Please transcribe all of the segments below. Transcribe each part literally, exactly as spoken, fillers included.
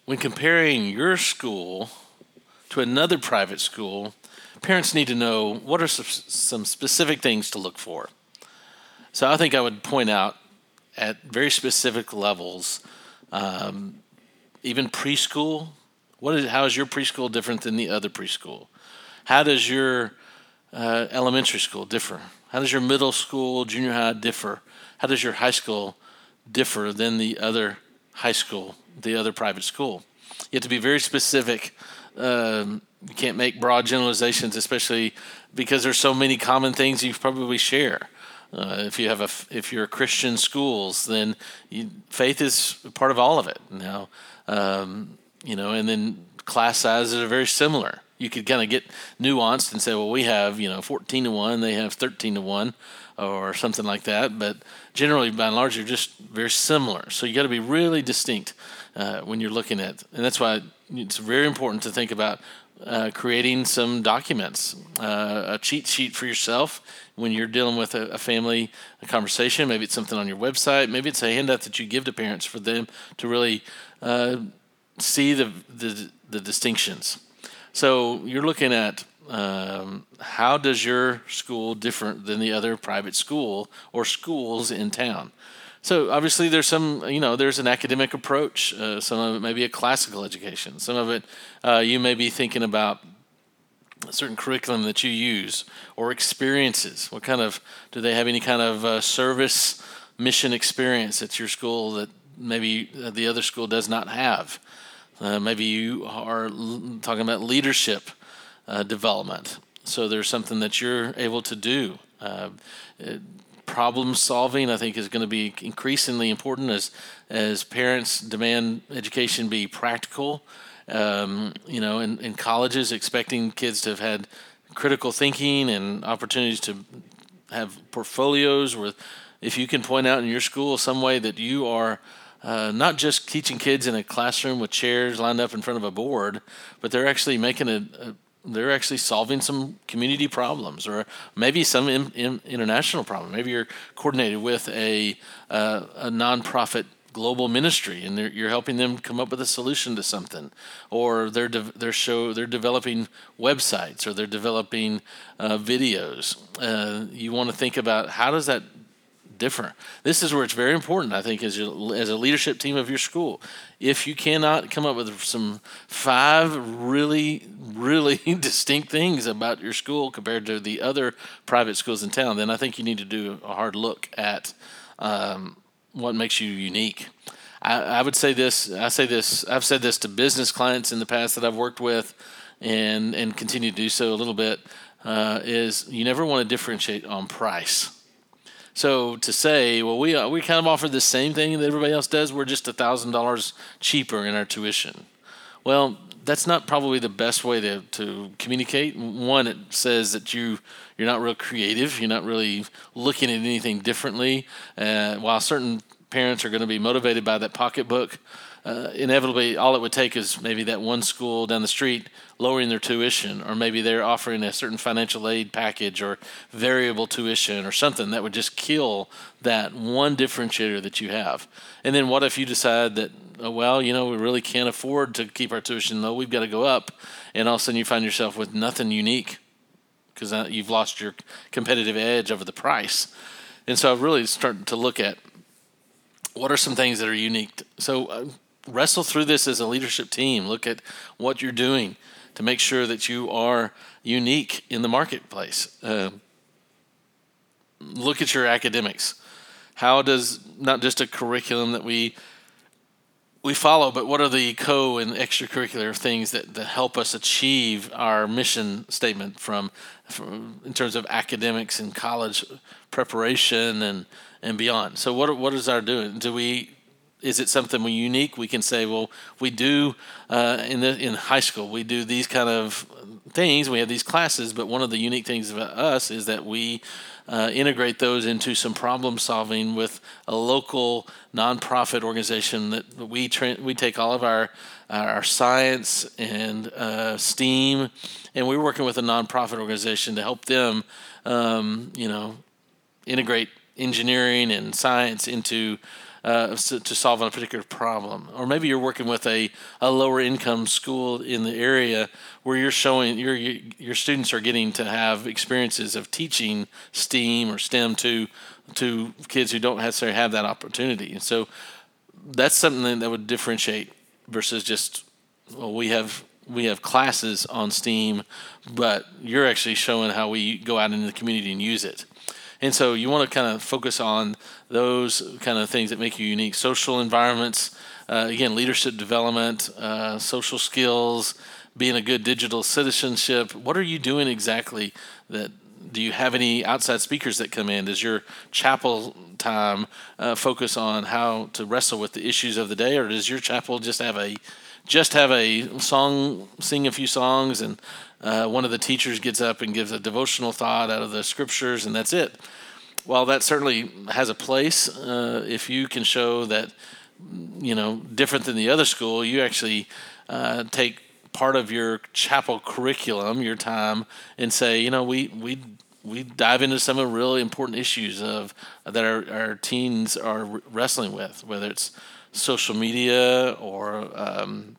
when comparing your school to another private school, parents need to know what are some, some specific things to look for. So I think I would point out at very specific levels, um, even preschool. What is how is your preschool different than the other preschool? How does your uh, elementary school differ? How does your middle school, junior high differ? How does your high school differ than the other high school, the other private school? You have to be very specific. Um, you can't make broad generalizations, especially because there's so many common things you probably share. Uh, if you have a, if you're Christian schools, then you, faith is part of all of it. Now, um, you know, and then class sizes are very similar. You could kind of get nuanced and say, well, we have, you know, fourteen to one, they have thirteen to one, or something like that. But generally, by and large, they're just very similar. So you got to be really distinct uh, when you're looking at, and that's why it's very important to think about uh, creating some documents, uh, a cheat sheet for yourself when you're dealing with a, a family a conversation. Maybe it's something on your website. Maybe it's a handout that you give to parents for them to really uh, see the, the the distinctions. So you're looking at um, how does your school different than the other private school or schools in town? So obviously there's some, you know, there's an academic approach. Uh, some of it may be a classical education. Some of it uh, you may be thinking about a certain curriculum that you use or experiences. What kind of, do they have any kind of uh, service mission experience at your school that maybe the other school does not have? Uh, maybe you are l- talking about leadership uh, development. So there's something that you're able to do. Uh, it, problem solving, I think, is going to be increasingly important as as parents demand education be practical. Um, you know, in, in colleges, expecting kids to have had critical thinking and opportunities to have portfolios where, if you can point out in your school some way that you are Uh, not just teaching kids in a classroom with chairs lined up in front of a board, but they're actually making a, a they're actually solving some community problems, or maybe some in, in international problem. Maybe you're coordinated with a uh, a nonprofit global ministry, and you're helping them come up with a solution to something, or they're de- they're show they're developing websites, or they're developing uh, videos. Uh, you want to think about how does that differ. This is where it's very important, I think, as your, as a leadership team of your school. If you cannot come up with some five really, really distinct things about your school compared to the other private schools in town, then I think you need to do a hard look at um, what makes you unique. I, I would say this. I say this. I've said this to business clients in the past that I've worked with, and and continue to do so a little bit. Uh, is you never want to differentiate on price. So to say, well, we uh, we kind of offer the same thing that everybody else does. We're just a thousand dollars cheaper in our tuition. Well, that's not probably the best way to, to communicate. One, it says that you you're not real creative. You're not really looking at anything differently. Uh, while certain parents are going to be motivated by that pocketbook, uh, inevitably all it would take is maybe that one school down the street lowering their tuition, or maybe they're offering a certain financial aid package or variable tuition or something that would just kill that one differentiator that you have. And then what if you decide that, oh, well, you know, we really can't afford to keep our tuition low, we've got to go up, and all of a sudden you find yourself with nothing unique because you've lost your competitive edge over the price. And so I've really started to look at what are some things that are unique. So uh, wrestle through this as a leadership team. Look at what you're doing to make sure that you are unique in the marketplace. Uh, look at your academics. How does, not just a curriculum that we we follow, but what are the co and extracurricular things that, that help us achieve our mission statement from, from in terms of academics and college preparation and, and beyond? So what what is our doing? Do we Is it something we unique? We can say, well, we do uh, in the in high school, we do these kind of things. We have these classes, but one of the unique things about us is that we uh, integrate those into some problem solving with a local nonprofit organization that we tra- we take all of our our science and uh, STEAM, and we're working with a nonprofit organization to help them, um, you know, integrate engineering and science into uh, to, to solve a particular problem. Or maybe you're working with a, a lower income school in the area where you're showing your your students are getting to have experiences of teaching STEAM or STEM to to kids who don't necessarily have that opportunity. And so that's something that would differentiate versus just, well, we have we have classes on STEAM, but you're actually showing how we go out into the community and use it. And so you want to kind of focus on those kind of things that make you unique. Social environments, uh, again, leadership development, uh, social skills, being a good digital citizenship. What are you doing exactly? That do you have any outside speakers that come in? Does your chapel time uh, focus on how to wrestle with the issues of the day, or does your chapel just have a just have a song, sing a few songs, and uh, one of the teachers gets up and gives a devotional thought out of the scriptures, and that's it? Well, that certainly has a place. Uh, if you can show that, you know, different than the other school, you actually uh, take part of your chapel curriculum, your time, and say, you know, we we we dive into some of the really important issues of that our, our teens are wrestling with, whether it's social media or um,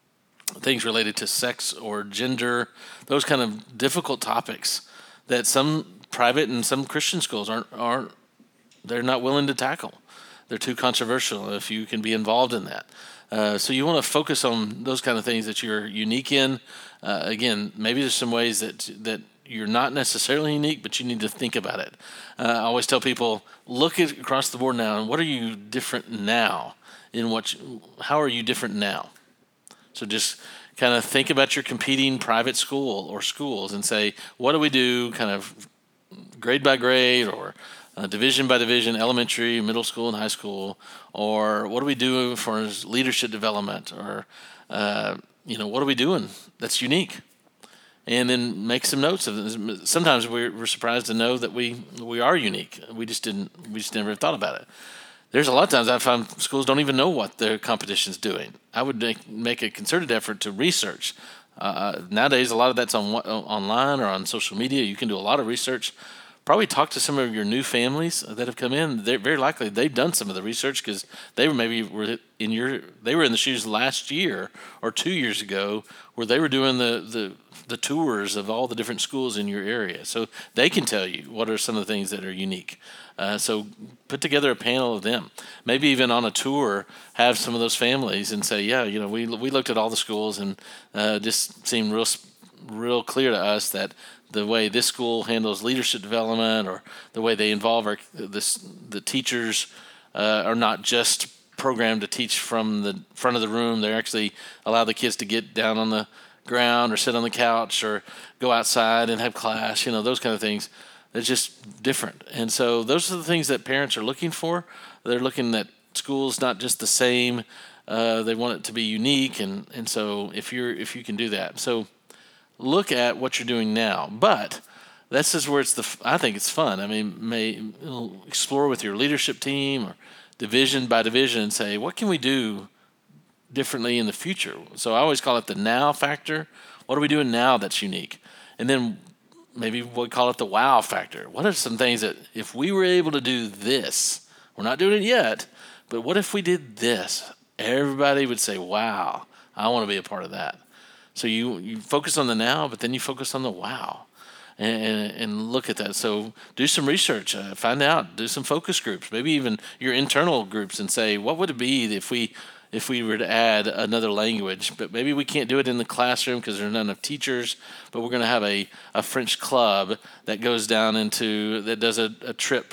things related to sex or gender, those kind of difficult topics that some private and some Christian schools aren't aren't they're not willing to tackle. They're too controversial if you can be involved in that. Uh, so you want to focus on those kind of things that you're unique in. Uh, again, maybe there's some ways that that you're not necessarily unique, but you need to think about it. Uh, I always tell people, look at across the board now, and what are you different now? In what? You, how are you different now? So just kind of think about your competing private school or schools and say, what do we do kind of grade by grade or uh, division by division, elementary, middle school, and high school? Or what do we do for leadership development? Or, uh, you know, what are we doing that's unique? And then make some notes of it. Sometimes we're, we're surprised to know that we we are unique. We just didn't, we just never thought about it. There's a lot of times I find schools don't even know what their competition's doing. I would make, make a concerted effort to research. Uh, nowadays, a lot of that's on online or on social media. You can do a lot of research. Probably talk to some of your new families that have come in. They're very likely they've done some of the research because they were maybe were in your they were in the shoes last year or two years ago where they were doing the the the tours of all the different schools in your area. So they can tell you what are some of the things that are unique. Uh, so put together a panel of them. Maybe even on a tour, have some of those families and say, yeah, you know, we we looked at all the schools and uh, just seemed real real clear to us that the way this school handles leadership development or the way they involve our this the teachers uh, are not just programmed to teach from the front of the room. They actually allow the kids to get down on the ground or sit on the couch or go outside and have class, you know, those kind of things. It's just different. And so those are the things that parents are looking for. They're looking at schools not just the same. Uh, they want it to be unique. And, and so if you're if you can do that. So look at what you're doing now. But this is where it's the I think it's fun. I mean, may you know, explore with your leadership team or division by division and say, what can we do differently in the future? So I always call it the now factor. What are we doing now that's unique? And then maybe we'll call it the wow factor. What are some things that if we were able to do this, we're not doing it yet, but what if we did this? Everybody would say, wow, I want to be a part of that. So you, you focus on the now, but then you focus on the wow and, and, and look at that. So do some research, uh, find out, do some focus groups, maybe even your internal groups and say, what would it be if we if we were to add another language? But maybe we can't do it in the classroom because there's not enough teachers, but we're going to have a, a French club that goes down into, that does a, a trip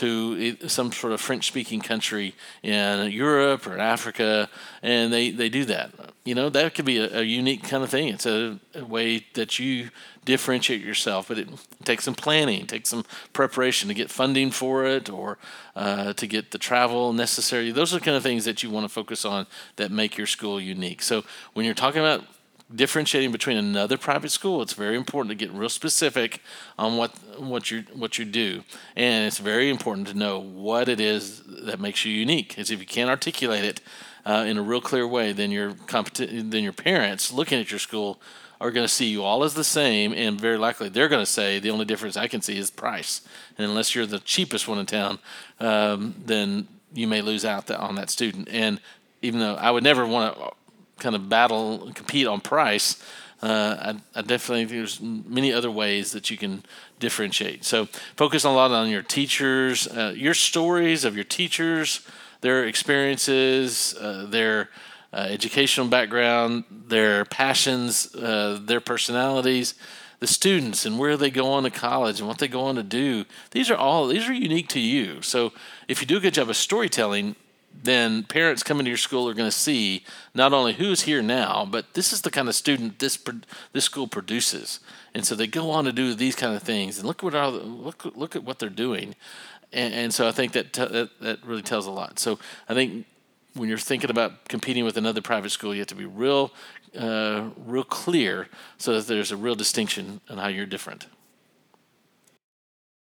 to some sort of French-speaking country in Europe or in Africa, and they, they do that. You know, that could be a, a unique kind of thing. It's a, a way that you differentiate yourself, but it takes some planning, takes some preparation to get funding for it or uh, to get the travel necessary. Those are the kind of things that you want to focus on that make your school unique. So when you're talking about differentiating between another private school, it's very important to get real specific on what what you what you do, and it's very important to know what it is that makes you unique. Because if you can't articulate it uh, in a real clear way, then your competi- then your parents looking at your school are going to see you all as the same, and very likely they're going to say the only difference I can see is price. And unless you're the cheapest one in town, um, then you may lose out th- on that student. And even though I would never want to kind of battle and compete on price, uh, I, I definitely think there's many other ways that you can differentiate. So focus a lot on your teachers, uh, your stories of your teachers, their experiences, uh, their uh, educational background, their passions, uh, their personalities, the students and where they go on to college and what they go on to do. These are all these are unique to you. So if you do a good job of storytelling, then parents coming to your school are going to see not only who's here now, but this is the kind of student this this school produces. And so they go on to do these kind of things. And look what all, look look at what they're doing. And, and so I think that, t- that that really tells a lot. So I think when you're thinking about competing with another private school, you have to be real, uh, real clear so that there's a real distinction on how you're different.